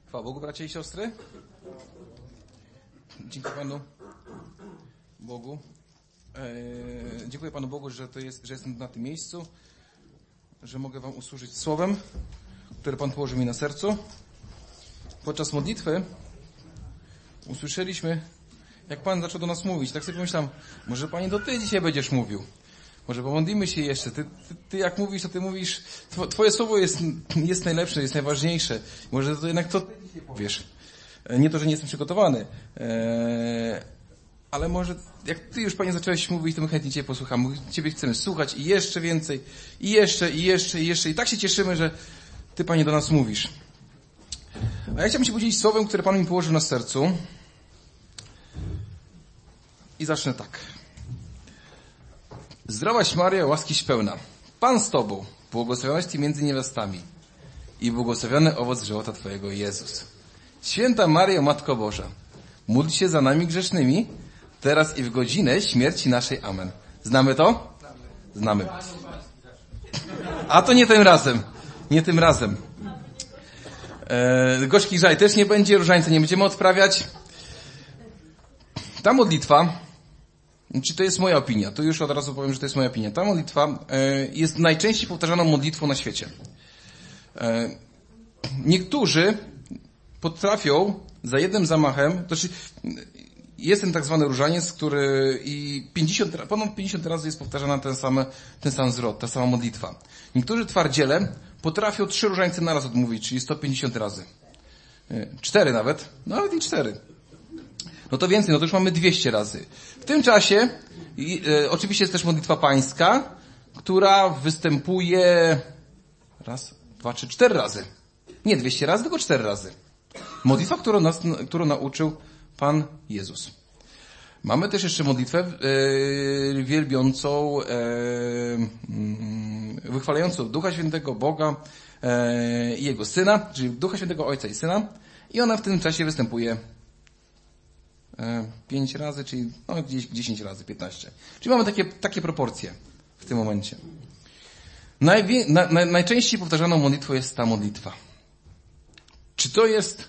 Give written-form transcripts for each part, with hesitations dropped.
Chwała Bogu, bracia i siostry. Dziękuję Panu Bogu. Dziękuję Panu Bogu, że jestem na tym miejscu, że mogę Wam usłużyć słowem, które Pan położył mi na sercu. Podczas modlitwy usłyszeliśmy, jak Pan zaczął do nas mówić. Tak sobie pomyślałem, może Panie, to Ty dzisiaj będziesz mówił. Może pomodlimy się jeszcze. Ty jak mówisz, to Ty mówisz, Twoje słowo jest najlepsze, jest najważniejsze. Może to jednak to Ty dzisiaj powiesz. Nie to, że nie jestem przygotowany. Ale może jak Ty już, Panie, zacząłeś mówić, to my chętnie Ciebie posłuchamy. Ciebie chcemy słuchać i jeszcze więcej. I jeszcze. I tak się cieszymy, że Ty, Panie, do nas mówisz. A ja chciałbym się podzielić słowem, które Pan mi położył na sercu. I zacznę tak. Zdrowaś Maryjo, łaskiś pełna. Pan z Tobą, błogosławionaś Ty między niewiastami i błogosławiony owoc żywota Twojego, Jezus. Święta Maryjo, Matko Boża, módl się za nami grzesznymi, teraz i w godzinę śmierci naszej. Amen. Znamy to? Znamy. A to nie tym razem. Nie tym razem. Gorzkich żali też nie będzie, różańca nie będziemy odprawiać. Ta modlitwa, czy to jest moja opinia, to już od razu powiem, że to jest moja opinia. Ta modlitwa jest najczęściej powtarzaną modlitwą na świecie. Niektórzy potrafią za jednym zamachem, to znaczy jest ten tak zwany różaniec, który ponad 50 razy jest powtarzana ten sam zwrot, ta sama modlitwa. Niektórzy twardziele potrafią 3 różańce naraz odmówić, czyli 150 razy. 4 nawet i 4. No to więcej, no to już mamy 200 razy. W tym czasie oczywiście jest też modlitwa pańska, która występuje 1, 2, 3, 4 razy. Nie 200 razy, tylko 4 razy. Modlitwa, którą nauczył Pan Jezus. Mamy też jeszcze modlitwę wielbiącą, wychwalającą Ducha Świętego, Boga i Jego Syna, czyli Ducha Świętego, Ojca i Syna. I ona w tym czasie występuje 5 razy, czyli gdzieś 10 razy, 15. Czyli mamy takie proporcje w tym momencie. Najczęściej powtarzaną modlitwą jest ta modlitwa. Czy to jest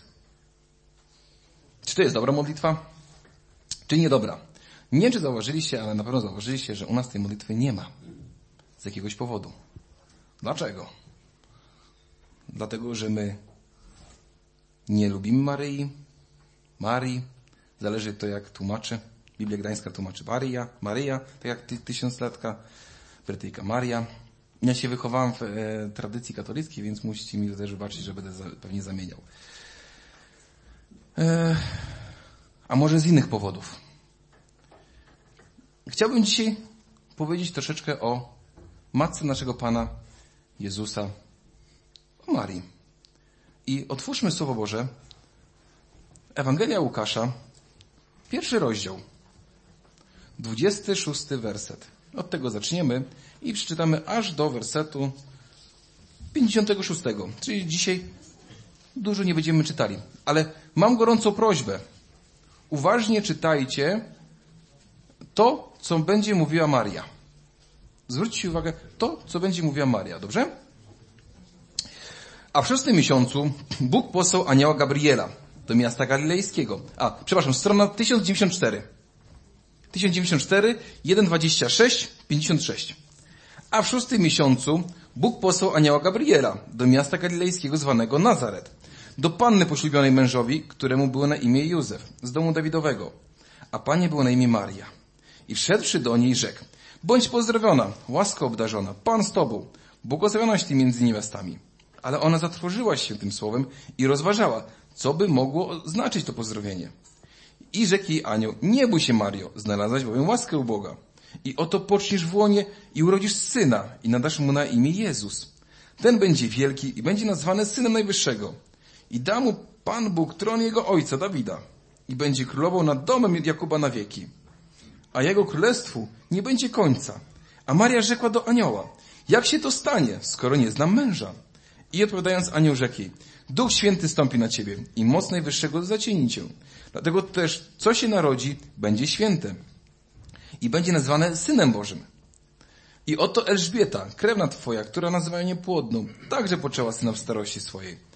dobra modlitwa? Czy niedobra? Nie wiem, czy zauważyliście, ale na pewno zauważyliście, że u nas tej modlitwy nie ma. Z jakiegoś powodu. Dlaczego? Dlatego, że my nie lubimy Marii. Zależy to, jak tłumaczy. Biblia Gdańska tłumaczy Maryja, tak jak tysiąclatka, Brytyjka Maria. Ja się wychowałem w tradycji katolickiej, więc musicie mi to też wybaczyć, że będę pewnie zamieniał. A może z innych powodów. Chciałbym dzisiaj powiedzieć troszeczkę o matce naszego Pana Jezusa, o Marii. I otwórzmy Słowo Boże, Ewangelia Łukasza, 1 rozdział, 26 werset. Od tego zaczniemy i przeczytamy aż do wersetu 56. Czyli dzisiaj dużo nie będziemy czytali. Ale mam gorącą prośbę. Uważnie czytajcie to, co będzie mówiła Maria. Zwróćcie uwagę, to, co będzie mówiła Maria. Dobrze? A w 6 miesiącu Bóg posłał anioła Gabriela do miasta galilejskiego. Strona 1094. 1094, 1:26, 56. A w 6 miesiącu Bóg posłał anioła Gabriela do miasta galilejskiego zwanego Nazaret, do panny poślubionej mężowi, któremu było na imię Józef, z domu Dawidowego, a pannie było na imię Maria. I wszedłszy do niej rzekł: bądź pozdrowiona, łasko obdarzona, Pan z tobą, błogosławionaś ty między niewiastami. Ale ona zatrwożyła się tym słowem i rozważała, co by mogło znaczyć to pozdrowienie. I rzekł jej anioł: nie bój się, Mario, znalazłaś bowiem łaskę u Boga. I oto poczniesz w łonie i urodzisz syna i nadasz mu na imię Jezus. Ten będzie wielki i będzie nazwany Synem Najwyższego. I da mu Pan Bóg tron jego ojca Dawida i będzie królował nad domem Jakuba na wieki. A jego królestwu nie będzie końca. A Maria rzekła do anioła: jak się to stanie, skoro nie znam męża? I odpowiadając anioł rzekł jej: Duch Święty stąpi na ciebie i moc Najwyższego zacieni cię. Dlatego też, co się narodzi, będzie święte i będzie nazwane Synem Bożym. I oto Elżbieta, krewna twoja, która nazywa ją niepłodną, także poczęła syna w starości swojej.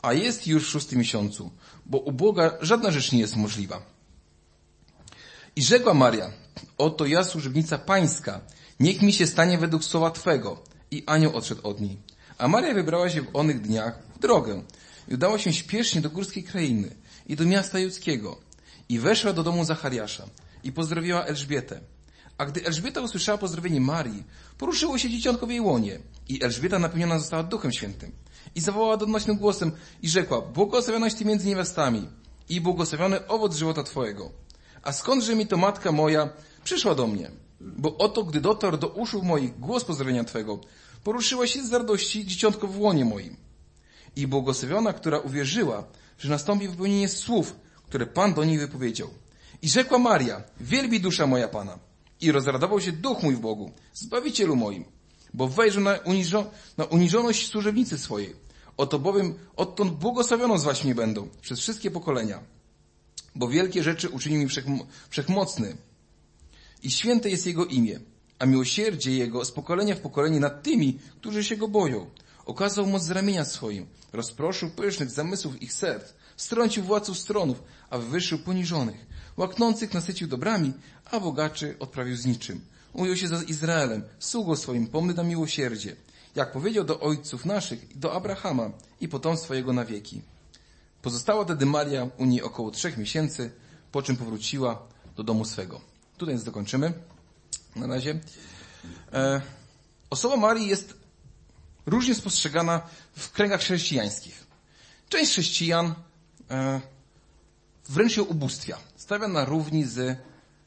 a jest już w 6. miesiącu, bo u Boga żadna rzecz nie jest możliwa. I rzekła Maria, oto ja służebnica pańska, niech mi się stanie według słowa Twego. I anioł odszedł od niej. A Maria wybrała się w onych dniach w drogę i udała się śpiesznie do górskiej krainy i do miasta judzkiego. I weszła do domu Zachariasza i pozdrowiła Elżbietę. A gdy Elżbieta usłyszała pozdrowienie Marii, poruszyło się dzieciątko w jej łonie. I Elżbieta napełniona została Duchem Świętym. I zawołała donośnym głosem i rzekła, błogosławionaś Ty między niewiastami i błogosławiony owoc żywota Twojego. A skądże mi to matka moja przyszła do mnie? Bo oto, gdy dotarł do uszu moich głos pozdrowienia Twego, poruszyła się z radości dzieciątko w łonie moim. I błogosławiona, która uwierzyła, że nastąpi wypełnienie słów, które Pan do niej wypowiedział. I rzekła Maria, wielbi dusza moja Pana. I rozradował się duch mój w Bogu, Zbawicielu moim, bo wejrzał na uniżoność służebnicy swojej. Oto bowiem odtąd błogosławioną zwać mnie będą przez wszystkie pokolenia. Bo wielkie rzeczy uczynił mi wszechmocny. I święte jest Jego imię, a miłosierdzie Jego z pokolenia w pokolenie nad tymi, którzy się Go boją. Okazał moc z ramienia swoim, rozproszył pysznych zamysłów ich serc, strącił władców stronów, a wywyższył poniżonych. Łaknących nasycił dobrami, a bogaczy odprawił z niczym. Ujął się za Izraelem, sługą swoim, pomny na miłosierdzie, jak powiedział do ojców naszych, do Abrahama i potomstwa jego na wieki. Pozostała tedy Maria u niej około 3 miesięcy, po czym powróciła do domu swego. Tutaj więc dokończymy. Na razie. Osoba Marii jest różnie spostrzegana w kręgach chrześcijańskich. Część chrześcijan wręcz ją ubóstwia. Stawia na równi z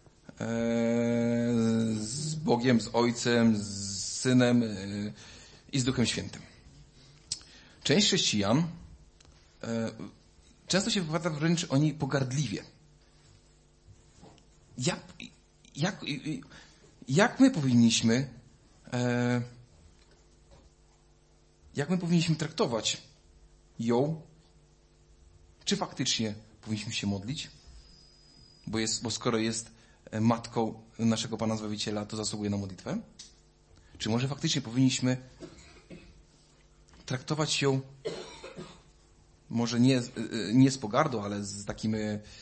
Bogiem, z Ojcem, z Synem i z Duchem Świętym. Część chrześcijan często się wypowiada wręcz o niej pogardliwie. Jak my powinniśmy traktować ją? Czy faktycznie powinniśmy się modlić? Bo skoro jest matką naszego Pana Zbawiciela, to zasługuje na modlitwę? Czy może faktycznie powinniśmy traktować ją może nie z pogardą, ale z takim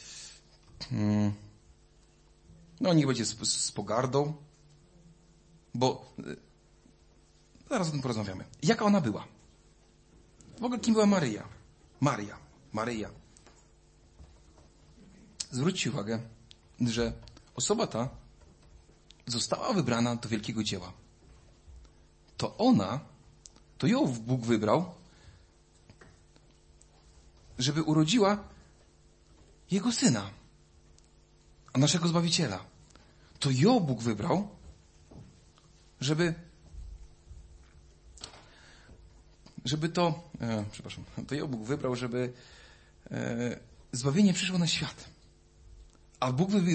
niech będzie z pogardą, bo zaraz o tym porozmawiamy. Jaka ona była? W ogóle kim była Maryja? Maryja. Zwróćcie uwagę, że osoba ta została wybrana do wielkiego dzieła. To ją Bóg wybrał, żeby urodziła Jego Syna, a naszego Zbawiciela. To ją Bóg wybrał, to ją Bóg wybrał, żeby zbawienie przyszło na świat. A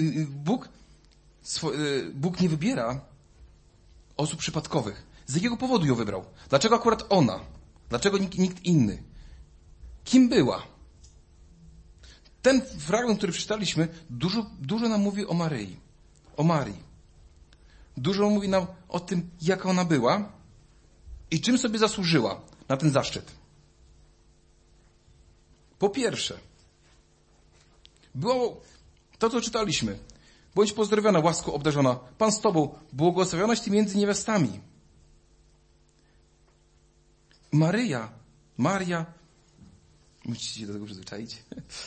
Bóg nie wybiera osób przypadkowych. Z jakiego powodu ją wybrał? Dlaczego akurat ona? Dlaczego nikt inny? Kim była? Ten fragment, który przeczytaliśmy, dużo nam mówi o Maryi. O Marii. Dużo mówi nam o tym, jaka ona była i czym sobie zasłużyła na ten zaszczyt. Po pierwsze, było to, co czytaliśmy. Bądź pozdrowiona, łaską obdarzona. Pan z Tobą, błogosławionaś Ty między niewiastami. Maria, musicie się do tego przyzwyczaić,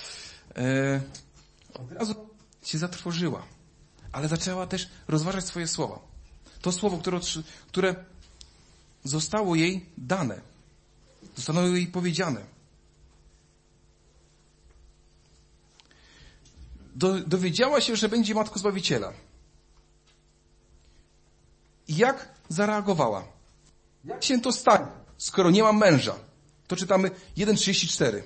od razu się zatrwożyła, ale zaczęła też rozważać swoje słowa. To słowo, które zostało jej dane, zostało jej powiedziane. Dowiedziała się, że będzie matką Zbawiciela. I jak zareagowała? Jak się to stanie, skoro nie mam męża? To czytamy 1:34.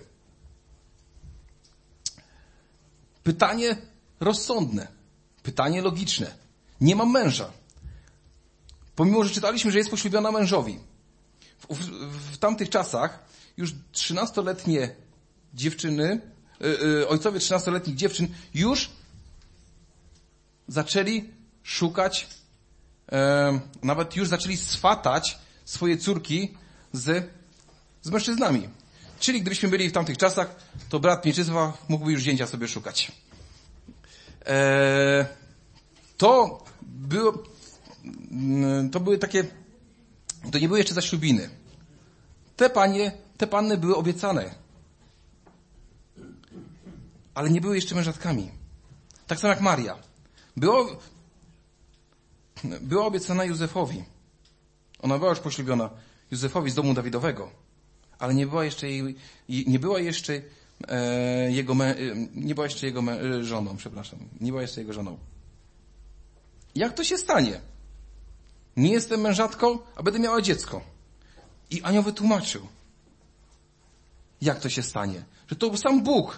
Pytanie rozsądne. Pytanie logiczne. Nie mam męża. Pomimo, że czytaliśmy, że jest poślubiona mężowi. W tamtych czasach już 13-letnie dziewczyny, ojcowie 13-letnich dziewczyn już zaczęli szukać, nawet już zaczęli swatać swoje córki z mężczyznami. Czyli gdybyśmy byli w tamtych czasach, to brat Mieczysław mógłby już zięcia sobie szukać. To były takie, to nie były jeszcze zaślubiny. Te panny były obiecane. Ale nie były jeszcze mężatkami. Tak samo jak Maria. Była obiecana Józefowi. Ona była już poślubiona Józefowi z domu Dawidowego. Ale nie była jeszcze jego żoną, przepraszam. Nie była jeszcze jego żoną. Jak to się stanie? Nie jestem mężatką, a będę miała dziecko. I anioł wytłumaczył. Jak to się stanie? Że to sam Bóg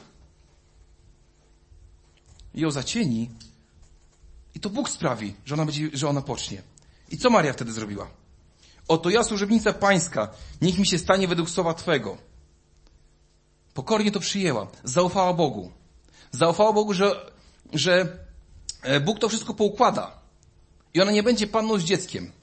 ją zacieni i to Bóg sprawi, że ona pocznie. I co Maria wtedy zrobiła? Oto ja, służebnica pańska, niech mi się stanie według słowa Twego. Pokornie to przyjęła. Zaufała Bogu. Zaufała Bogu, że Bóg to wszystko poukłada. I ona nie będzie panną z dzieckiem.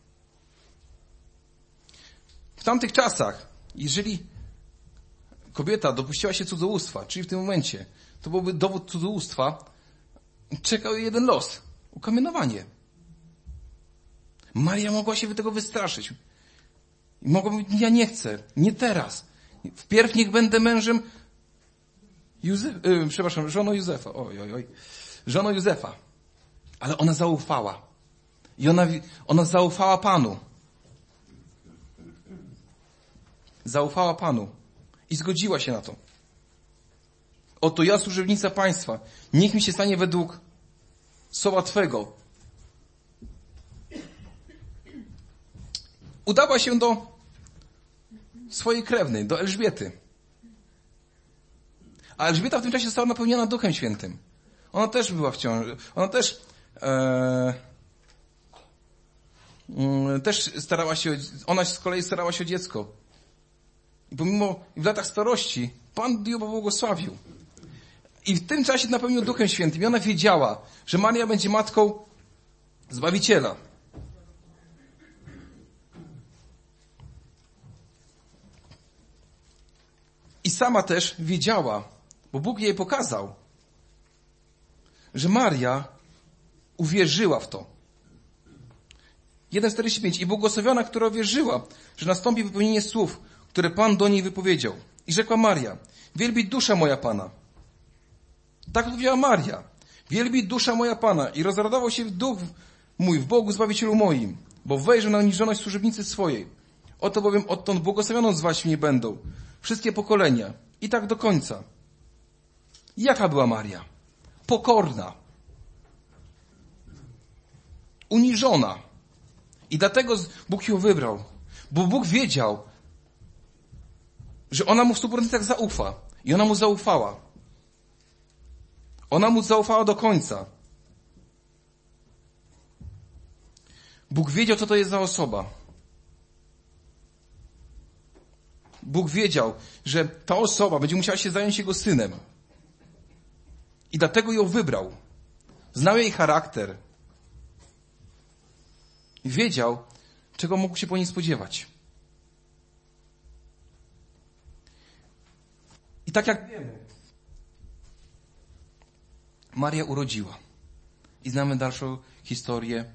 W tamtych czasach, jeżeli kobieta dopuściła się cudzołóstwa, czyli w tym momencie, to byłby dowód cudzołóstwa, czekał jej jeden los. Ukamienowanie. Maria mogła się tego wystraszyć. Mogła mówić, ja nie chcę, nie teraz. Wpierw niech będę mężem żoną Józefa. Żoną Józefa. Ale ona zaufała. I ona zaufała Panu. Zaufała Panu. I zgodziła się na to. Oto ja, służebnica państwa, niech mi się stanie według słowa Twego. Udała się do swojej krewnej, do Elżbiety. A Elżbieta w tym czasie została napełniona Duchem Świętym. Ona też była w ciąży. Ona też ona z kolei starała się o dziecko. I pomimo w latach starości Pan ją pobłogosławił. I w tym czasie napełnił Duchem Świętym. I ona wiedziała, że Maria będzie matką Zbawiciela. I sama też wiedziała, bo Bóg jej pokazał, że Maria uwierzyła w to. 1,45. I błogosławiona, która wierzyła, że nastąpi wypełnienie słów, które Pan do niej wypowiedział. I rzekła Maria, wielbi dusza moja Pana. Tak powiedziała Maria. Wielbi dusza moja Pana. I rozradował się duch mój w Bogu Zbawicielu moim, bo wejrzał na uniżoność służebnicy swojej. Oto bowiem odtąd błogosławioną zwać mnie będą wszystkie pokolenia. I tak do końca. Jaka była Maria? Pokorna. Uniżona. I dlatego Bóg ją wybrał. Bo Bóg wiedział, że ona mu w 100% zaufa. I ona mu zaufała. Ona mu zaufała do końca. Bóg wiedział, co to jest za osoba. Bóg wiedział, że ta osoba będzie musiała się zająć jego synem. I dlatego ją wybrał. Znał jej charakter. I wiedział, czego mógł się po niej spodziewać. I tak jak wiemy, Maria urodziła. I znamy dalszą historię.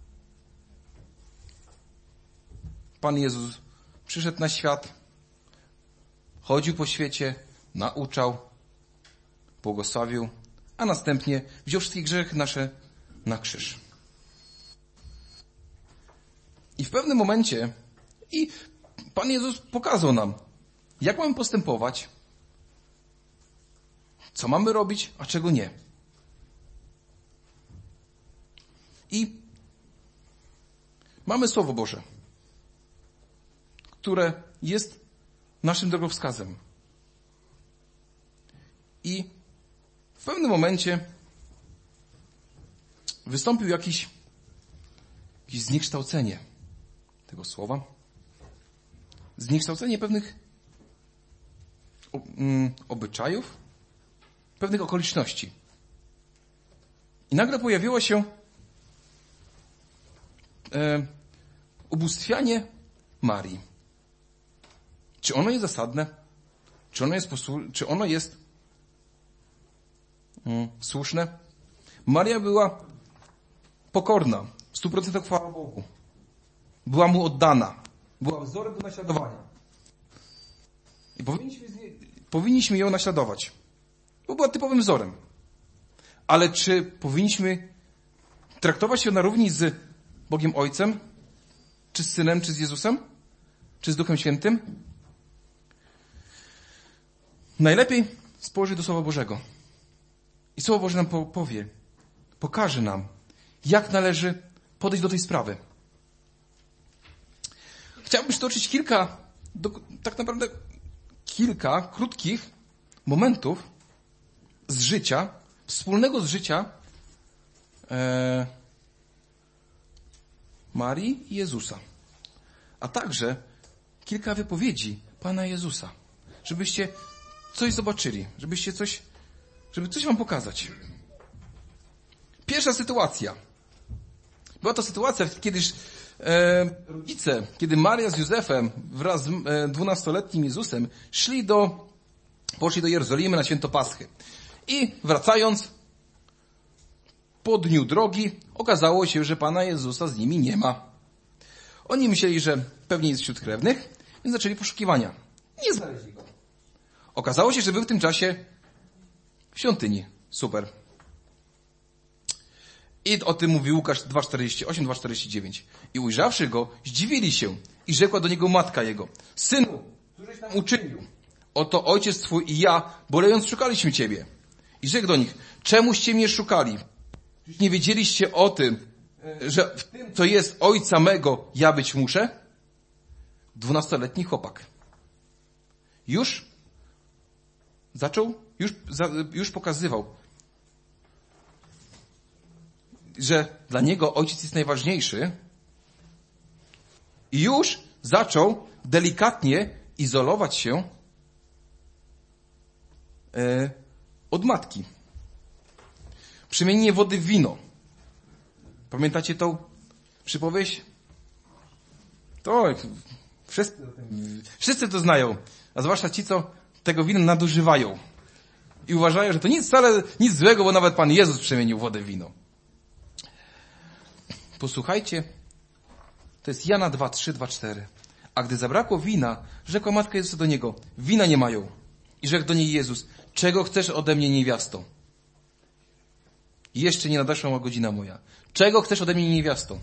Pan Jezus przyszedł na świat, chodził po świecie, nauczał, błogosławił, a następnie wziął wszystkie grzechy nasze na krzyż. I w pewnym momencie Pan Jezus pokazał nam, jak mamy postępować, co mamy robić, a czego nie. I mamy Słowo Boże, które jest naszym drogowskazem. I w pewnym momencie wystąpił jakieś zniekształcenie tego słowa. Zniekształcenie pewnych obyczajów, pewnych okoliczności. I nagle pojawiło się ubóstwianie Marii. Czy ono jest zasadne? Czy ono jest słuszne? Maria była pokorna, w 100% chwała Bogu. Była mu oddana. Była wzorem do naśladowania. I powinniśmy ją naśladować. Bo była typowym wzorem. Ale czy powinniśmy traktować ją na równi z Bogiem Ojcem? Czy z Synem, czy z Jezusem? Czy z Duchem Świętym? Najlepiej spojrzeć do Słowa Bożego. I Słowo Boże nam pokaże nam, jak należy podejść do tej sprawy. Chciałbym przytoczyć kilka krótkich momentów z życia, wspólnego z życia Marii i Jezusa. A także kilka wypowiedzi Pana Jezusa. Żebyście coś zobaczyli, żeby coś wam pokazać. Pierwsza sytuacja. Była to sytuacja, kiedy Maria z Józefem wraz z 12-letnim Jezusem poszli do Jerozolimy na święto Paschy. I wracając po dniu drogi okazało się, że Pana Jezusa z nimi nie ma. Oni myśleli, że pewnie jest wśród krewnych, więc zaczęli poszukiwania. Nie znaleźli go. Okazało się, że był w tym czasie w świątyni. Super. I o tym mówi Łukasz 2,48, 2,49. I ujrzawszy go, zdziwili się i rzekła do niego matka jego: Synu, któreś nam uczynił? Oto ojciec twój i ja, bolejąc, szukaliśmy ciebie. I rzekł do nich: czemuście mnie szukali? Czyż nie wiedzieliście o tym, że w tym, co jest ojca mego, ja być muszę? 12-letni chłopak. Już pokazywał, że dla niego ojciec jest najważniejszy i już zaczął delikatnie izolować się od matki. Przemienienie wody w wino. Pamiętacie tą przypowieść? To wszyscy to znają, a zwłaszcza ci, co tego wina nadużywają i uważają, że to nic złego, bo nawet Pan Jezus przemienił wodę w wino. Posłuchajcie, to jest Jana 2:3, 2:4. A gdy zabrakło wina, rzekła matka Jezusa do niego: wina nie mają. I rzekł do niej Jezus: czego chcesz ode mnie, niewiasto? Jeszcze nie nadeszła godzina moja. Czego chcesz ode mnie, niewiasto?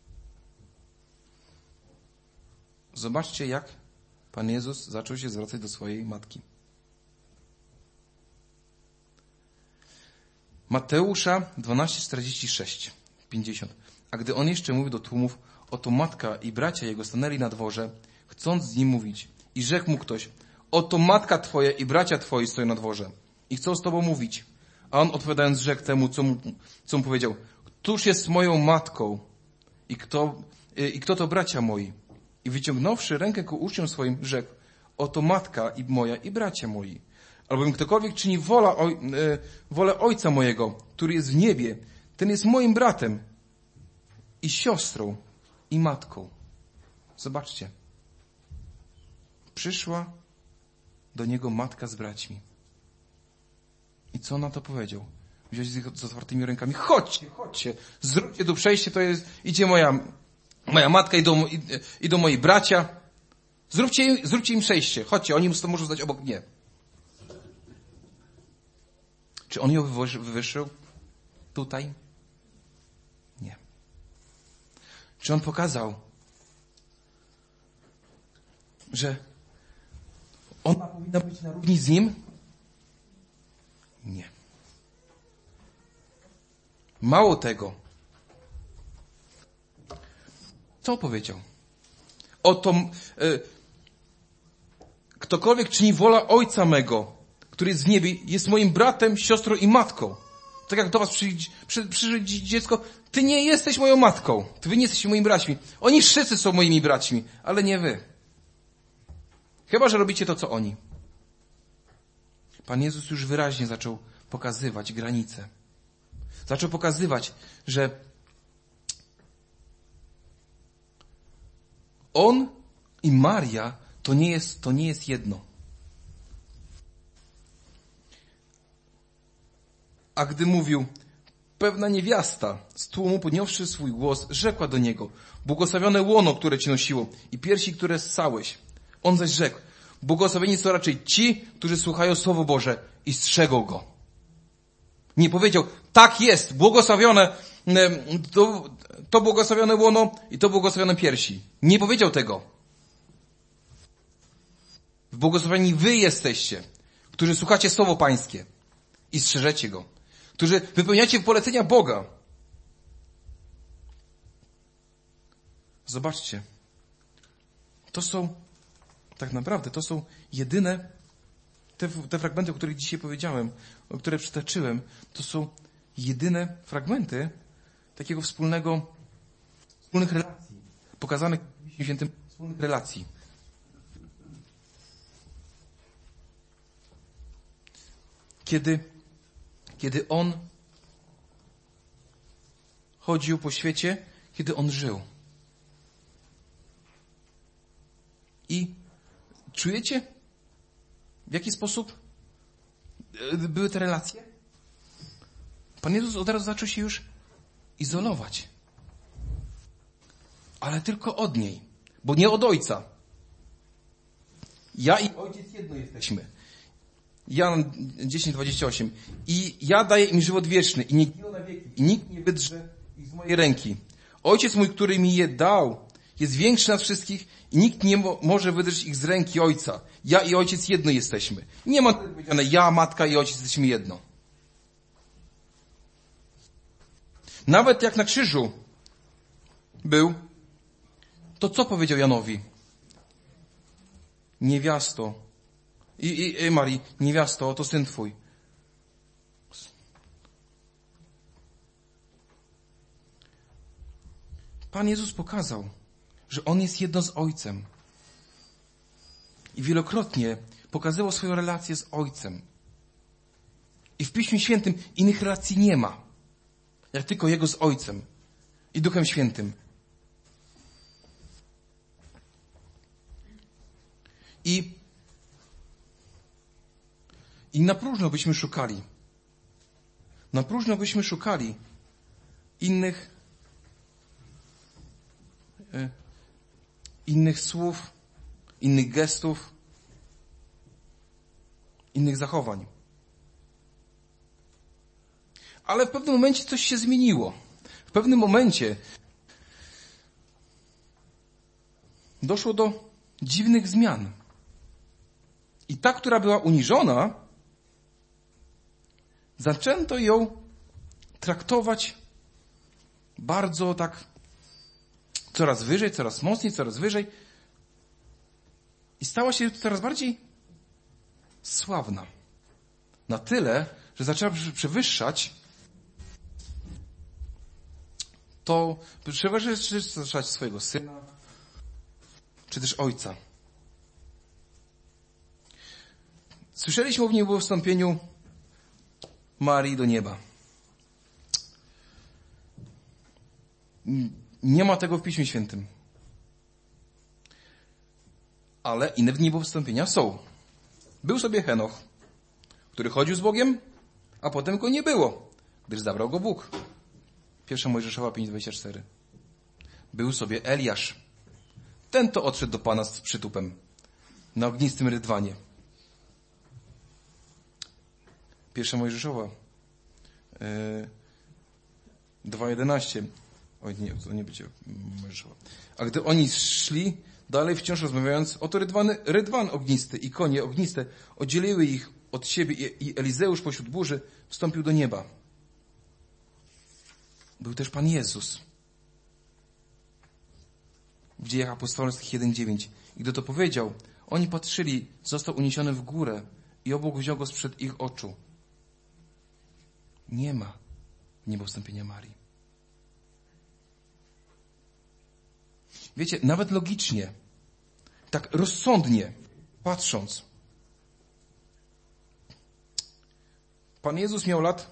Zobaczcie, jak Pan Jezus zaczął się zwracać do swojej matki. Mateusza 12:46, 50. A gdy on jeszcze mówił do tłumów, oto matka i bracia jego stanęli na dworze, chcąc z nim mówić. I rzekł mu ktoś: oto matka twoja i bracia twoi stoją na dworze i chcą z tobą mówić. A on odpowiadając rzekł temu, co mu powiedział: któż jest moją matką i kto to bracia moi? I wyciągnąwszy rękę ku uczniom swoim, rzekł: oto matka i moja i bracia moi. Albowiem ktokolwiek czyni wolę Ojca mojego, który jest w niebie, ten jest moim bratem i siostrą i matką. Zobaczcie. Przyszła do niego matka z braćmi. I co on na to powiedział? Wziął ich z otwartymi rękami. Chodźcie, zróbcie tu przejście, idzie moja matka i do moi bracia. Zróbcie im przejście. Chodźcie, oni muszą stać obok mnie. Czy on ją wywyższył tutaj? Nie. Czy on pokazał, że ona powinna być na równi z nim? Nie. Mało tego. Co powiedział? Oto ktokolwiek czyni wolę Ojca mego, który jest w niebie, jest moim bratem, siostrą i matką. Tak jak do was przyjdzie dziecko, ty nie jesteś moją matką, wy nie jesteście moimi braćmi. Oni wszyscy są moimi braćmi, ale nie wy. Chyba że robicie to, co oni. Pan Jezus już wyraźnie zaczął pokazywać granice. Zaczął pokazywać, że On i Maria to nie jest jedno. A gdy mówił, pewna niewiasta z tłumu podniósłszy swój głos, rzekła do niego, błogosławione łono, które ci nosiło i piersi, które ssałeś. On zaś rzekł, błogosławieni są raczej ci, którzy słuchają Słowo Boże i strzegą go. Nie powiedział, tak jest, błogosławione, to błogosławione łono i to błogosławione piersi. Nie powiedział tego. Błogosławieni wy jesteście, którzy słuchacie Słowo Pańskie i strzeżecie go, którzy wypełniacie polecenia Boga. Zobaczcie, to są jedyne, te fragmenty, o których dzisiaj powiedziałem, o które przytoczyłem, to są jedyne fragmenty takiego wspólnych relacji, pokazanych w Piśmie Świętym, wspólnych relacji. Kiedy on chodził po świecie, kiedy on żył. I czujecie, w jaki sposób były te relacje? Pan Jezus od razu zaczął się już izolować. Ale tylko od niej, bo nie od Ojca. Ja i Ojciec jedno jesteśmy. Jan 10:28. I ja daję im żywot wieczny i nie giną na wieki i nikt nie wydrze ich z mojej ręki. Ojciec mój, który mi je dał, jest większy nad wszystkich i nikt nie może wydrzeć ich z ręki Ojca. Ja i Ojciec jedno jesteśmy. Nie ma tak powiedziane, ja, Matka i Ojciec jesteśmy jedno. Nawet jak na krzyżu był, to co powiedział Janowi? Niewiasto. I Marii, niewiasto, to syn twój. Pan Jezus pokazał, że On jest jedno z Ojcem. I wielokrotnie pokazywał swoją relację z Ojcem. I w Piśmie Świętym innych relacji nie ma. Jak tylko Jego z Ojcem i Duchem Świętym. I na próżno byśmy szukali. Na próżno byśmy szukali innych słów, innych gestów, innych zachowań. Ale w pewnym momencie coś się zmieniło. W pewnym momencie doszło do dziwnych zmian. I ta, która była uniżona, zaczęto ją traktować bardzo tak coraz wyżej, coraz mocniej, coraz wyżej i stała się coraz bardziej sławna. Na tyle, że zaczęła przewyższać swojego syna, czy też ojca. Słyszeliśmy o niebowstąpieniu Marii do nieba. Nie ma tego w Piśmie Świętym. Ale inne niebowstąpienia są. Był sobie Henoch, który chodził z Bogiem, a potem go nie było, gdyż zabrał go Bóg. 1 Mojżeszowa 5:24. Był sobie Eliasz. Ten to odszedł do Pana z przytupem na ognistym rydwanie. 1 Mojżeszowa 2:11. Oj, nie, to nie będzie Mojżeszowa. A gdy oni szli dalej, wciąż rozmawiając, oto rydwan ognisty i konie ogniste oddzieliły ich od siebie i Elizeusz pośród burzy wstąpił do nieba. Był też Pan Jezus. W Dziejach Apostolskich 1:9. I gdy to powiedział, oni patrzyli, został uniesiony w górę i obłok wziął go sprzed ich oczu. Nie ma niebowstąpienia Marii. Wiecie, nawet logicznie, tak rozsądnie patrząc, Pan Jezus miał lat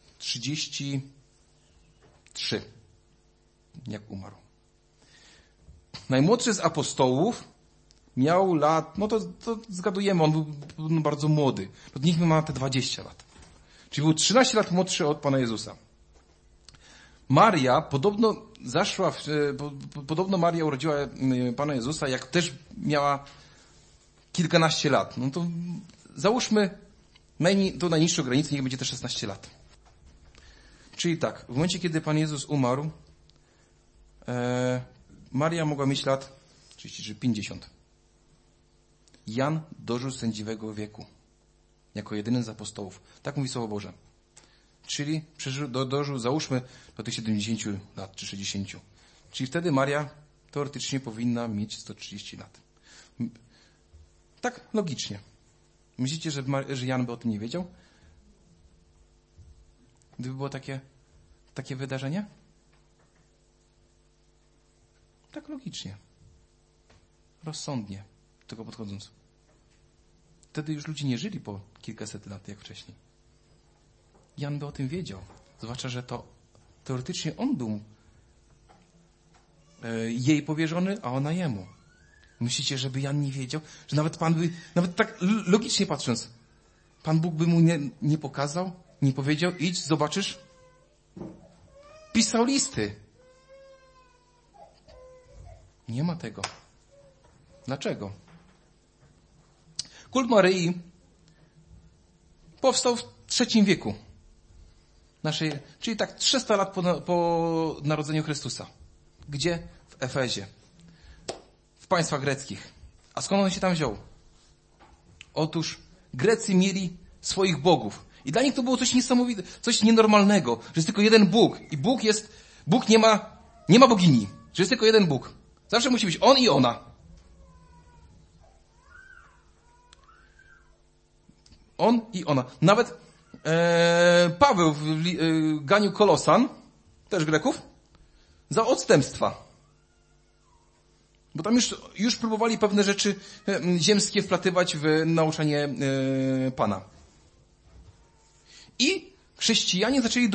33, jak umarł. Najmłodszy z apostołów miał lat, no to zgadujemy, on był bardzo młody. Niech ma te 20 lat. Czyli był 13 lat młodszy od Pana Jezusa. Maria podobno podobno Maria urodziła Pana Jezusa, jak też miała kilkanaście lat. No to załóżmy tą najniższą granicę, niech będzie te 16 lat. Czyli tak, w momencie, kiedy Pan Jezus umarł, Maria mogła mieć lat 50. Jan dożył sędziwego wieku. Jako jedyny z apostołów. Tak mówi Słowo Boże. Czyli dożył, załóżmy, do tych 70 lat, czy 60. Czyli wtedy Maria teoretycznie powinna mieć 130 lat. Tak logicznie. Myślicie, że Jan by o tym nie wiedział? Gdyby było takie wydarzenie? Tak logicznie. Rozsądnie. Do tego podchodząc. Wtedy już ludzie nie żyli po kilkaset lat, jak wcześniej. Jan by o tym wiedział. Zwłaszcza, że to teoretycznie on był jej powierzony, a ona jemu. Myślicie, żeby Jan nie wiedział? Że nawet tak logicznie patrząc, Pan Bóg by mu nie pokazał, nie powiedział, idź, zobaczysz? Pisał listy. Nie ma tego. Dlaczego? Kult Maryi powstał w III wieku. Czyli tak 300 lat po narodzeniu Chrystusa. Gdzie? W Efezie. W państwach greckich. A skąd on się tam wziął? Otóż Grecy mieli swoich bogów. I dla nich to było coś niesamowitego, coś nienormalnego, że jest tylko jeden Bóg. I Bóg nie ma bogini. Że jest tylko jeden Bóg. Zawsze musi być on i ona. On i ona. Nawet Paweł ganił Kolosan, też Greków, za odstępstwa. Bo tam już próbowali pewne rzeczy ziemskie wplatywać w nauczanie Pana. I chrześcijanie zaczęli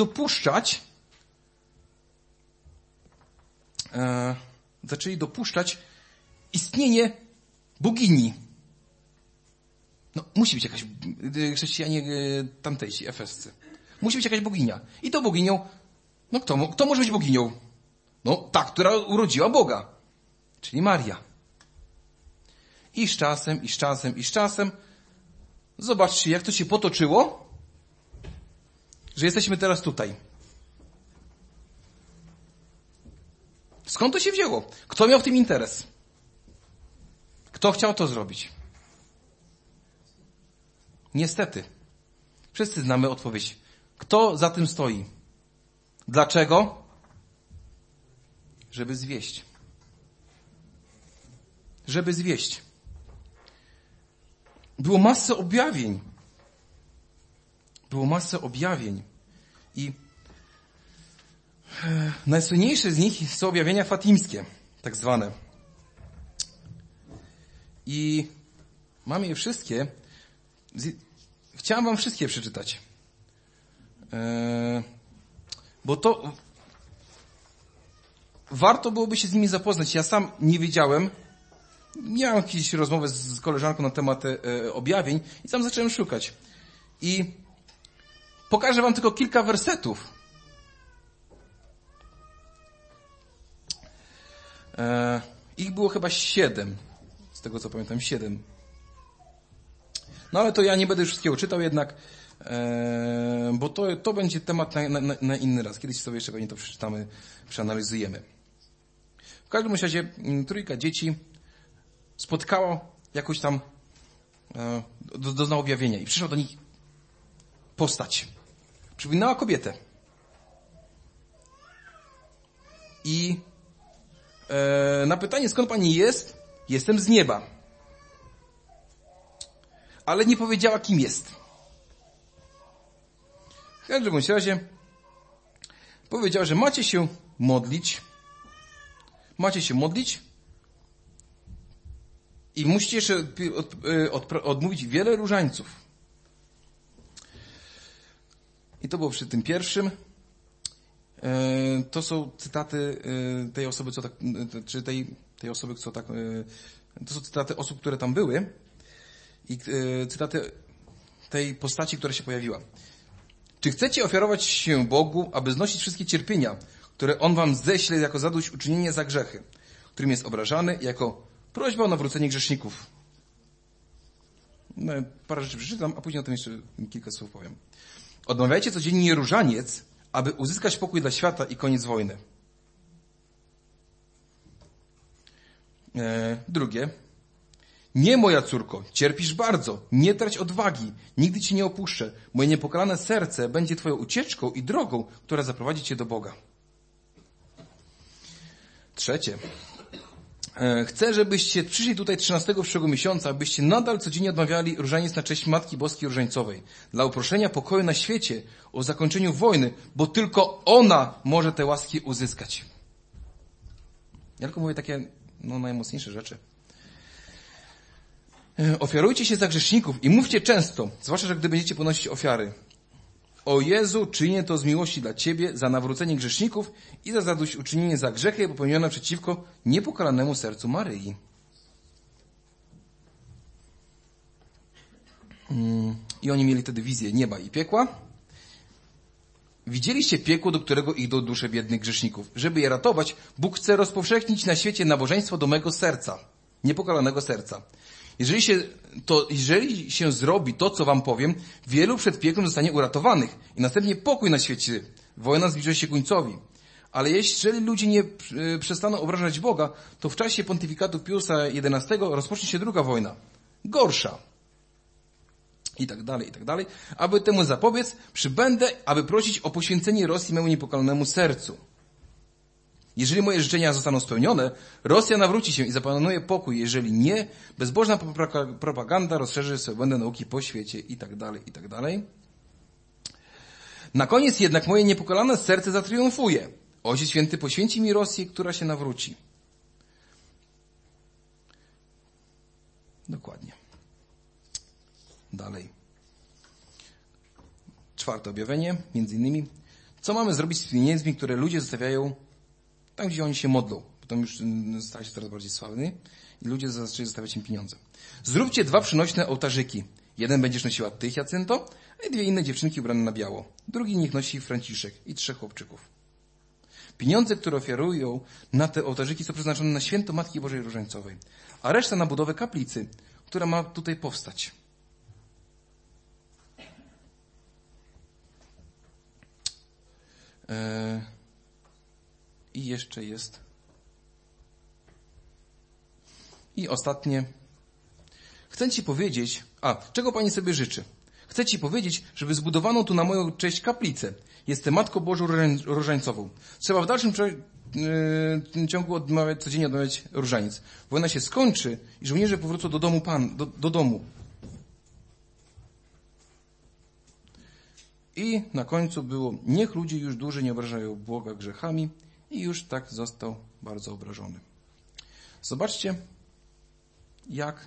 dopuszczać istnienie bogini. No, musi być jakaś, chrześcijanie tamtejsi, efescy. Musi być jakaś boginia. I to boginią, no kto może być boginią? No, ta, która urodziła Boga. Czyli Maria. I z czasem, zobaczcie, jak to się potoczyło, że jesteśmy teraz tutaj. Skąd to się wzięło? Kto miał w tym interes? Kto chciał to zrobić? Niestety. Wszyscy znamy odpowiedź. Kto za tym stoi? Dlaczego? Żeby zwieść. Żeby zwieść. Było masę objawień. I najsłynniejsze z nich są objawienia fatimskie, tak zwane. I mamy je wszystkie. Chciałem wam wszystkie przeczytać. Bo to warto byłoby się z nimi zapoznać. Ja sam nie wiedziałem. Miałem jakąś rozmowę z koleżanką na temat objawień i sam zacząłem szukać. I pokażę wam tylko kilka wersetów. Ich było chyba 7. Z tego co pamiętam, 7. No ale to ja nie będę już wszystkiego czytał jednak, bo to będzie temat na inny raz. Kiedyś sobie jeszcze pewnie to przeczytamy, przeanalizujemy. W każdym razie trójka dzieci spotkało jakoś tam, doznało objawienia i przyszła do nich postać. Przypominała kobietę. I na pytanie, skąd pani jest? Jestem z nieba. Ale nie powiedziała, kim jest. W każdym razie powiedziała, że macie się modlić i musicie jeszcze odmówić wiele różańców. I to było przy tym pierwszym. To są cytaty tej osoby, co tak, czy tej osoby, co tak, to są cytaty osób, które tam były i cytaty tej postaci, która się pojawiła. Czy chcecie ofiarować się Bogu, aby znosić wszystkie cierpienia, które On wam ześle jako zadośćuczynienie za grzechy, którym jest obrażany, jako prośba o nawrócenie grzeszników? No, parę rzeczy przeczytam, a później o tym jeszcze kilka słów powiem. Odmawiajcie codziennie różaniec, aby uzyskać pokój dla świata i koniec wojny. Drugie. Nie, moja córko, cierpisz bardzo. Nie trać odwagi. Nigdy ci nie opuszczę. Moje niepokalane serce będzie twoją ucieczką i drogą, która zaprowadzi cię do Boga. Trzecie. Chcę, żebyście przyszli tutaj 13 przyszłego miesiąca, abyście nadal codziennie odmawiali różaniec na cześć Matki Boskiej Różańcowej. Dla uproszenia pokoju na świecie, o zakończeniu wojny, bo tylko ona może te łaski uzyskać. Ja tylko mówię takie najmocniejsze rzeczy. Ofiarujcie się za grzeszników i mówcie często, zwłaszcza, że gdy będziecie ponosić ofiary. O Jezu, czynię to z miłości dla Ciebie, za nawrócenie grzeszników i za zadośćuczynienie za grzechy popełnione przeciwko niepokalanemu sercu Maryi. I oni mieli wtedy wizję nieba i piekła. Widzieliście piekło, do którego idą dusze biednych grzeszników. Żeby je ratować, Bóg chce rozpowszechnić na świecie nabożeństwo do mego serca, niepokalanego serca. Jeżeli się zrobi to, co wam powiem, wielu przed piekłem zostanie uratowanych i następnie pokój na świecie. Wojna zbliży się końcowi. Ale jeżeli ludzie nie przestaną obrażać Boga, to w czasie pontyfikatu Piusa XI rozpocznie się druga wojna. Gorsza. I tak dalej. Aby temu zapobiec, przybędę, aby prosić o poświęcenie Rosji memu niepokalanemu sercu. Jeżeli moje życzenia zostaną spełnione, Rosja nawróci się i zapanuje pokój. Jeżeli nie, bezbożna propaganda rozszerzy swoje błędne nauki po świecie i tak dalej. Na koniec jednak moje niepokalane serce zatriumfuje. Ojciec Święty poświęci mi Rosję, która się nawróci. Dokładnie. Dalej. 4. objawienie, między innymi. Co mamy zrobić z pieniędzmi, które ludzie zostawiają tam, gdzie oni się modlą? Potem już stał się coraz bardziej sławny i ludzie zaczęli zostawiać im pieniądze. Zróbcie 2 przynośne ołtarzyki. Jeden będziesz nosiła ty, Jacynto, a 2 inne dziewczynki ubrane na biało. Drugi niech nosi Franciszek i 3 chłopczyków. Pieniądze, które ofiarują na te ołtarzyki, są przeznaczone na święto Matki Bożej Różańcowej, a reszta na budowę kaplicy, która ma tutaj powstać. I jeszcze jest. I ostatnie. Chcę ci powiedzieć, czego Pani sobie życzy? Chcę ci powiedzieć, żeby zbudowano tu na moją cześć kaplicę. Jestem Matką Bożą Różańcową. Trzeba w dalszym ciągu codziennie odmawiać różaniec. Wojna się skończy i żołnierze powrócą do domu do domu. I na końcu było, niech ludzie już dłużej nie obrażają Boga grzechami i już tak został bardzo obrażony. Zobaczcie, jak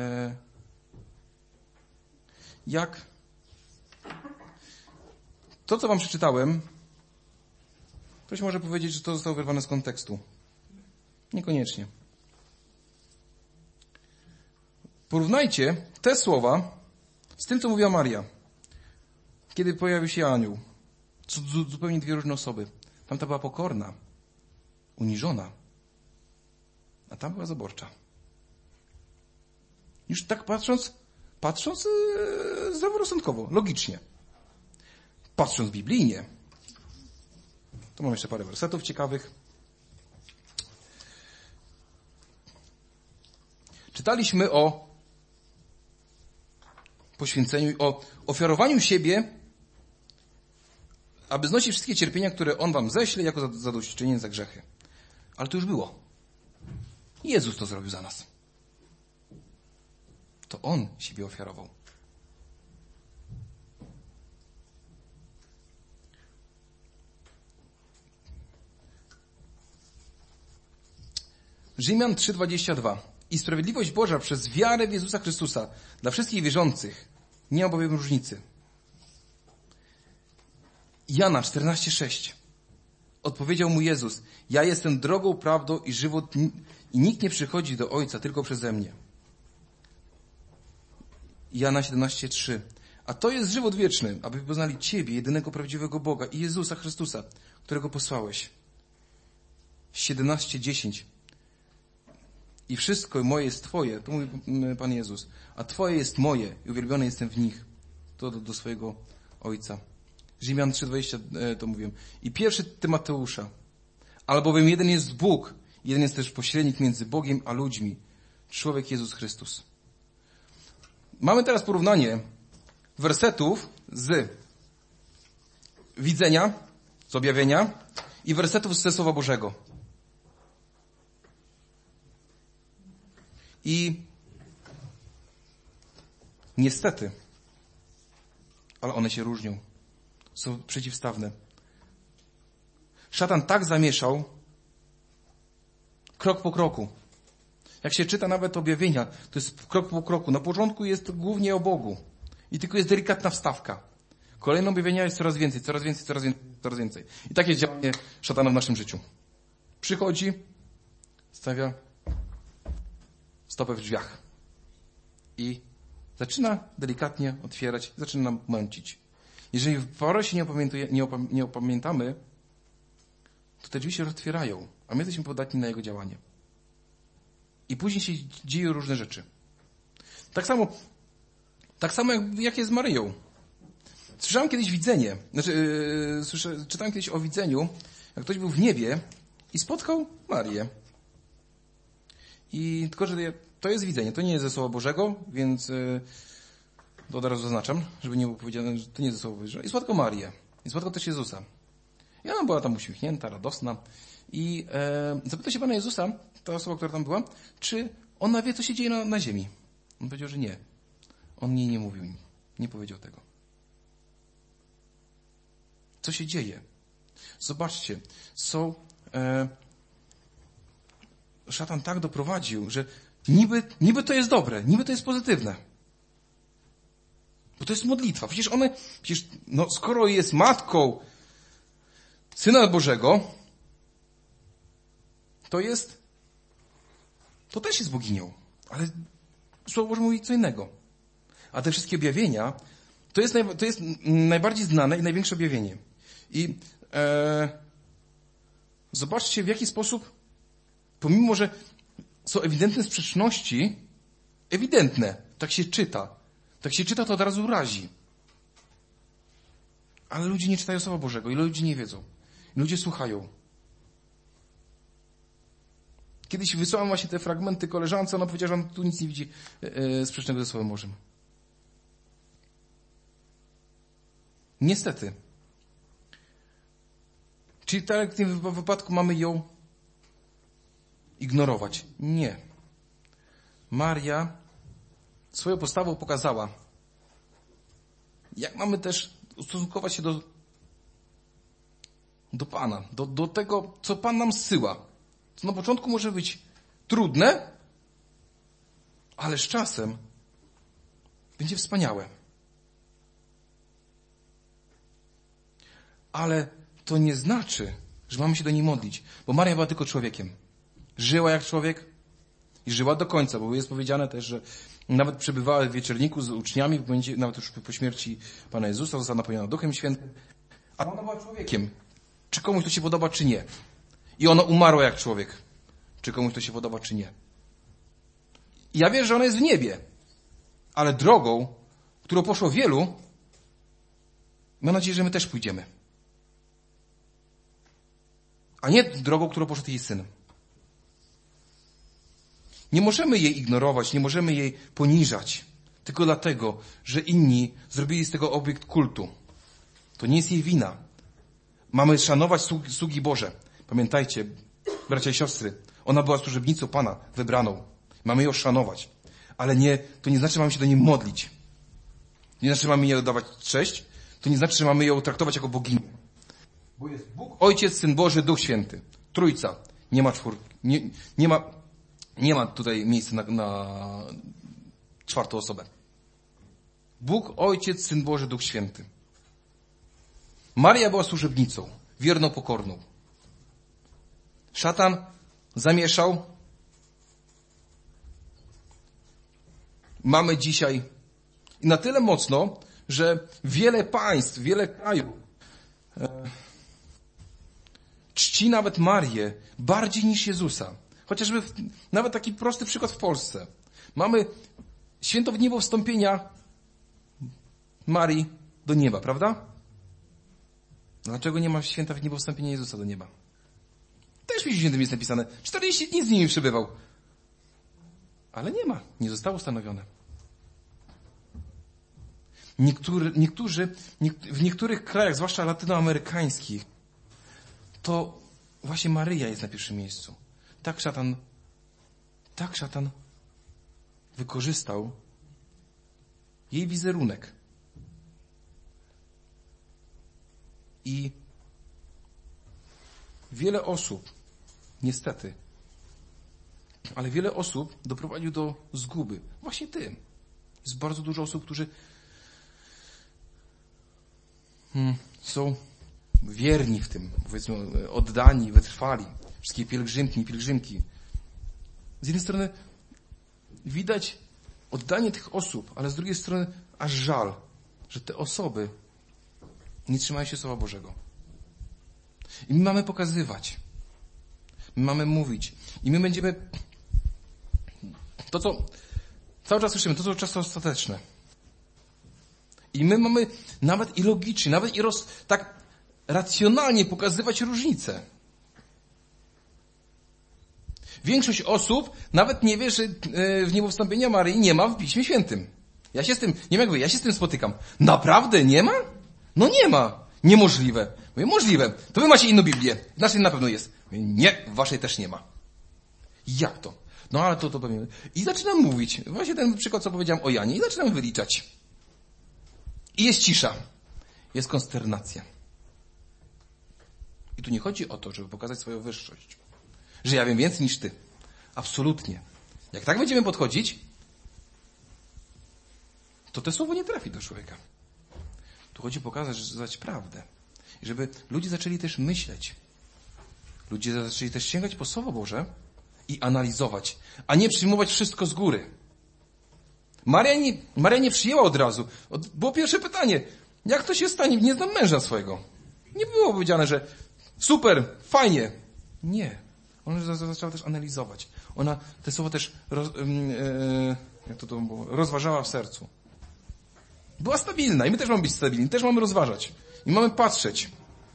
to, co wam przeczytałem, ktoś może powiedzieć, że to zostało wyrwane z kontekstu. Niekoniecznie. Porównajcie te słowa z tym, co mówiła Maria, kiedy pojawił się anioł. Zupełnie 2 różne osoby. Tamta była pokorna, uniżona, a tam była zaborcza. Już tak patrząc zdroworozsądkowo, logicznie. Patrząc biblijnie, to mam jeszcze parę wersetów ciekawych. Czytaliśmy o poświęceniu, o ofiarowaniu siebie, aby znosić wszystkie cierpienia, które On wam ześle, jako zadośćuczynienie za grzechy. Ale to już było. Jezus to zrobił za nas. To On siebie ofiarował. Rzymian 3:22. I sprawiedliwość Boża przez wiarę w Jezusa Chrystusa dla wszystkich wierzących nie ma bowiem różnicy. Jana 14:6. Odpowiedział mu Jezus: ja jestem drogą, prawdą i żywot i nikt nie przychodzi do Ojca tylko przeze mnie. Jana 17:3. A to jest żywot wieczny, aby poznali Ciebie, jedynego prawdziwego Boga i Jezusa Chrystusa, którego posłałeś. 17:10. I wszystko moje jest Twoje, to mówi Pan Jezus, a Twoje jest moje i uwielbiony jestem w nich. To do swojego Ojca. Rzymian 3:20 to mówię. I 1 Tymoteusza. Albowiem jeden jest Bóg, jeden jest też pośrednik między Bogiem a ludźmi. Człowiek Jezus Chrystus. Mamy teraz porównanie wersetów z widzenia, z objawienia i wersetów ze Słowa Bożego. I niestety, ale one się różnią. Są przeciwstawne. Szatan tak zamieszał krok po kroku. Jak się czyta nawet objawienia, to jest krok po kroku. Na początku jest głównie o Bogu. I tylko jest delikatna wstawka. Kolejne objawienia jest coraz więcej, coraz więcej, coraz więcej, coraz więcej. I takie jest działanie szatana w naszym życiu. Przychodzi, stawia stopę w drzwiach. I zaczyna delikatnie otwierać, zaczyna nam męcić. Jeżeli w porę się nie opamiętamy, to te drzwi się otwierają, a my jesteśmy podatni na jego działanie. I później się dzieją różne rzeczy. Tak samo jak jest z Maryją. Słyszałem kiedyś widzenie, czytałem kiedyś o widzeniu, jak ktoś był w niebie i spotkał Marię. I tylko, że to jest widzenie, to nie jest ze Słowa Bożego, więc to od razu zaznaczam, żeby nie było powiedziane, że to nie jest ze Słowa Bożego. I spotkał Marię. I spotkał też Jezusa. I ona była tam uśmiechnięta, radosna. I zapytał się Pana Jezusa, ta osoba, która tam była, czy ona wie, co się dzieje na ziemi. On powiedział, że nie. On jej nie mówił im. Nie powiedział tego. Co się dzieje? Zobaczcie, szatan tak doprowadził, że niby to jest dobre, niby to jest pozytywne. Bo to jest modlitwa. Przecież skoro jest matką Syna Bożego, to też jest boginią. Ale Słowo Boże mówi co innego. A te wszystkie objawienia, to jest najbardziej znane i największe objawienie. I zobaczcie, w jaki sposób, pomimo że są ewidentne sprzeczności, tak się czyta, to od razu razi. Ale ludzie nie czytają Słowa Bożego i ludzie nie wiedzą. Ludzie słuchają. Kiedyś wysłałem właśnie te fragmenty koleżance, ona powiedziała, że on tu nic nie widzi sprzecznego ze Słowem Bożym. Niestety. Czyli tak jak w tym wypadku mamy ją ignorować? Nie. Maria swoją postawą pokazała, jak mamy też ustosunkować się do Pana, do tego, co Pan nam zsyła. To na początku może być trudne, ale z czasem będzie wspaniałe. Ale to nie znaczy, że mamy się do niej modlić, bo Maria była tylko człowiekiem. Żyła jak człowiek i żyła do końca, bo jest powiedziane też, że nawet przebywała w wieczerniku z uczniami, nawet już po śmierci Pana Jezusa, została napełniona Duchem Świętym. A ona była człowiekiem. Czy komuś to się podoba, czy nie. I ona umarła jak człowiek. Czy komuś to się podoba, czy nie. I ja wierzę, że ona jest w niebie. Ale drogą, którą poszło wielu, mam nadzieję, że my też pójdziemy. A nie drogą, którą poszedł jej Syn. Nie możemy jej ignorować, nie możemy jej poniżać. Tylko dlatego, że inni zrobili z tego obiekt kultu. To nie jest jej wina. Mamy szanować sługi Boże. Pamiętajcie, bracia i siostry, ona była służebnicą Pana, wybraną. Mamy ją szanować. Ale to nie znaczy, że mamy się do niej modlić. Nie znaczy, że mamy jej oddawać cześć. To nie znaczy, że mamy ją traktować jako boginię. Bo jest Bóg, Ojciec, Syn Boży, Duch Święty. Trójca. Nie ma czwórki. Nie ma tutaj miejsca na czwartą osobę. Bóg, Ojciec, Syn Boży, Duch Święty. Maria była służebnicą, wierną, pokorną. Szatan zamieszał. Mamy dzisiaj i na tyle mocno, że wiele państw, wiele krajów czci nawet Marię bardziej niż Jezusa. Chociażby nawet taki prosty przykład w Polsce. Mamy święto wniebowstąpienia Marii do nieba, prawda? Dlaczego nie ma święta wniebowstąpienia Jezusa do nieba? Też w Piśmie Świętym jest napisane. 40 dni z nimi przebywał. Ale nie ma. Nie zostało ustanowione. W niektórych krajach, zwłaszcza latynoamerykańskich, to właśnie Maryja jest na pierwszym miejscu. Tak szatan wykorzystał jej wizerunek. I wiele osób, niestety, ale wiele osób doprowadził do zguby. Właśnie tym. Jest bardzo dużo osób, którzy są wierni w tym, powiedzmy, oddani, wytrwali. Wszystkie pielgrzymki. Z jednej strony widać oddanie tych osób, ale z drugiej strony aż żal, że te osoby nie trzymają się Słowa Bożego. I my mamy pokazywać. My mamy mówić. I my będziemy to, co cały czas słyszymy, to, co czas ostateczne. I my mamy nawet i logicznie, nawet i tak racjonalnie pokazywać różnice. Większość osób nawet nie wie, że wniebowstąpienia Maryi nie ma w Piśmie Świętym. Ja się z tym spotykam. Naprawdę nie ma? No nie ma. Niemożliwe. Mówię, możliwe. To wy macie inną Biblię. W naszej na pewno jest. Mówię, nie, w waszej też nie ma. Jak to? No ale to pewnie. I zaczynam mówić. Właśnie ten przykład, co powiedziałem o Janie. I zaczynam wyliczać. I jest cisza. Jest konsternacja. I tu nie chodzi o to, żeby pokazać swoją wyższość. Że ja wiem więcej niż ty. Absolutnie. Jak tak będziemy podchodzić, to to słowo nie trafi do człowieka. Tu chodzi pokazać prawdę. I żeby ludzie zaczęli też myśleć. Ludzie zaczęli też sięgać po Słowo Boże i analizować, a nie przyjmować wszystko z góry. Maria nie przyjęła od razu. Było pierwsze pytanie. Jak to się stanie? Nie znam męża swojego. Nie było powiedziane, że super, fajnie. Nie. Ona zaczęła też analizować. Ona te słowa też rozważała w sercu. Była stabilna i my też mamy być stabilni, też mamy rozważać. I mamy patrzeć.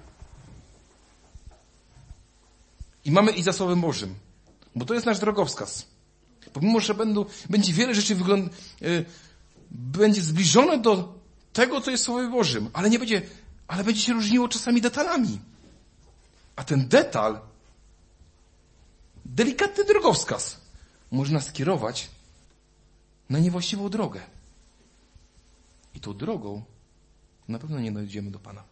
I mamy iść za Słowem Bożym. Bo to jest nasz drogowskaz. Pomimo, że będzie wiele rzeczy będzie zbliżone do tego, co jest w Słowie Bożym, ale będzie się różniło czasami detalami. A ten detal, delikatny drogowskaz, można skierować na niewłaściwą drogę. I tą drogą na pewno nie dojdziemy do Pana.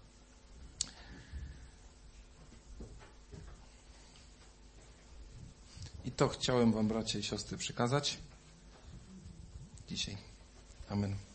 I to chciałem wam, bracia i siostry, przekazać dzisiaj. Amen.